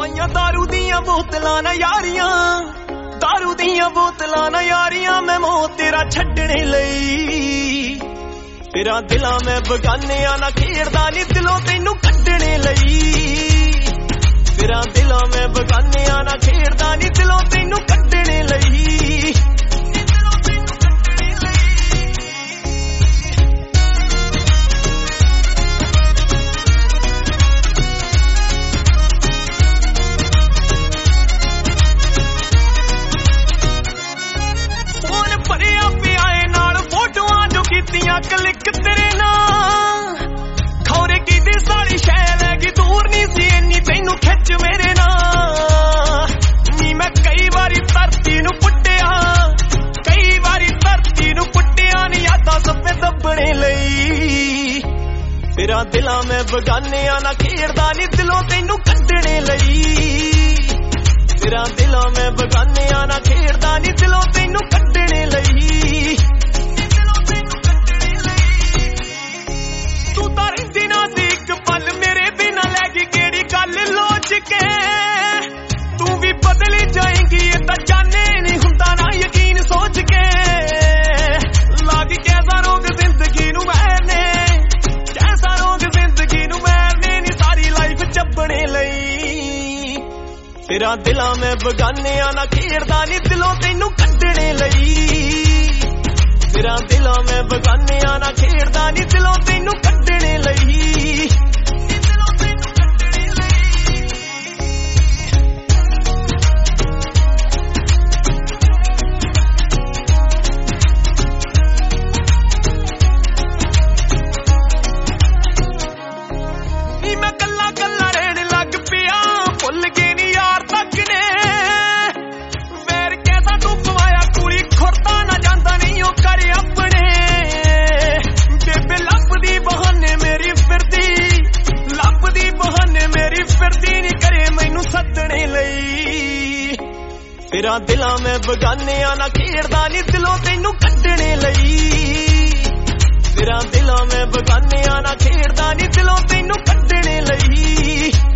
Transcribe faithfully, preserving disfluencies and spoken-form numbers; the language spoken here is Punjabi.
ਪਈਆਂ दारू ਦੀਆਂ ਬੋਤਲਾਂ ਨਾ ਯਾਰੀਆਂ दारू ਦੀਆਂ ਬੋਤਲਾਂ ਨਾ ਯਾਰੀਆਂ ਮੈਂ ਮੋਹ ਤੇਰਾ ਛੱਡਣੇ ਲਈ ਤੇਰਾ ਦਿਲਾਂ ਮੈਂ ਬਗਾਨਿਆਂ ਨਾ ਖੇਡਦਾ ਨੀ ਦਿਲੋਂ ਤੈਨੂੰ ਕੱਢਣੇ ਲਈ ਤੇਰਾ ਦਿਲਾਂ ਮੈਂ ਬਗਾਨਿਆਂ ਨਾ ਖੇਡਦਾ ਨੀ ਦਿਲੋਂ ਤੈਨੂੰ ਕੱਢਣੇ ਲਈ ਕਲਿੱਕ ਤੇਰੇ ਨਾਲ ਖੌਰੇ ਕੀਦੀ ਸਾਲੀ ਸ਼ੈ ਲੈ ਗਈ ਦੂਰ ਨਹੀਂ ਸੀ ਇੰਨੀ ਤੈਨੂੰ ਖਿੱਚ ਮੇਰੇ ਨਾਲ ਨੀ ਮੈਂ ਕਈ ਵਾਰੀ ਧਰਤੀ ਨੂੰ ਪੁੱਟਿਆ ਕਈ ਵਾਰੀ ਧਰਤੀ ਨੂੰ ਪੁੱਟਿਆ ਨੀ ਯਾਦਾਂ ਸੱਪੇ ਦੱਬਣੇ ਲਈ ਤੇਰਾ ਦਿਲਾਂ ਮੈਂ ਬਗਾਨਿਆਂ ਨਾ ਖੇਡਦਾ ਨੀ ਦਿਲੋਂ ਤੈਨੂੰ ਕੱਢਣੇ ਲਈ ਤੇਰਾ ਦਿਲਾਂ ਮੈਂ ਬਗਾਨਿਆਂ ਨਾ ਖੇਡਦਾ ਨੀ ਦਿਲੋਂ ਤੈਨੂੰ ਕੱਢਣੇ ਲਈ ਤੂੰ ਵੀ ਬਦਲੀ ਜਾਏਂਗੀ ਇਹ ਤਾਂ ਜਾਣੇ ਨਹੀਂ ਹੁੰਦਾ ਨਾ ਯਕੀਨ ਸੋਚ ਕੇ ਲੱਗ ਕੈਸਾ ਰੋਗ ਜ਼ਿੰਦਗੀ ਨੂੰ ਮੈਨੇ ਕੈਸਾ ਰੋਗ ਜ਼ਿੰਦਗੀ ਨੂੰ ਮੈਨੇ ਨੀ ਸਾਰੀ ਲਾਈਫ ਚੱਬਣੇ ਲਈ ਤੇਰਾ ਦਿਲਾਂ ਮੈਂ ਬਗਾਨਿਆਂ ਨਾ ਖੇਡਦਾ ਨੀ ਦਿਲੋਂ ਤੈਨੂੰ ਕੱਢਣੇ ਲਈ ਤੇਰਾ ਦਿਲਾਂ ਮੈਂ ਬਗਾਨਿਆਂ ਨਾ ਖੇਡਦਾ ਨੀ ਦਿਲੋਂ ਤੈਨੂੰ ਕੱਢਣੇ ਲਈ ਤੇਰਾ ਦਿਲਾਂ ਮੈਂ ਬਗਾਨਿਆਂ ਨਾ ਖੇਡਦਾ ਨੀ ਦਿਲੋਂ ਤੈਨੂੰ ਕੱਢਣੇ ਲਈ ਤੇਰਾ ਦਿਲਾਂ ਮੈਂ ਬਗਾਨਿਆਂ ਨਾ ਖੇਡਦਾ ਨੀ ਦਿਲੋਂ ਤੈਨੂੰ ਕੱਢਣੇ ਲਈ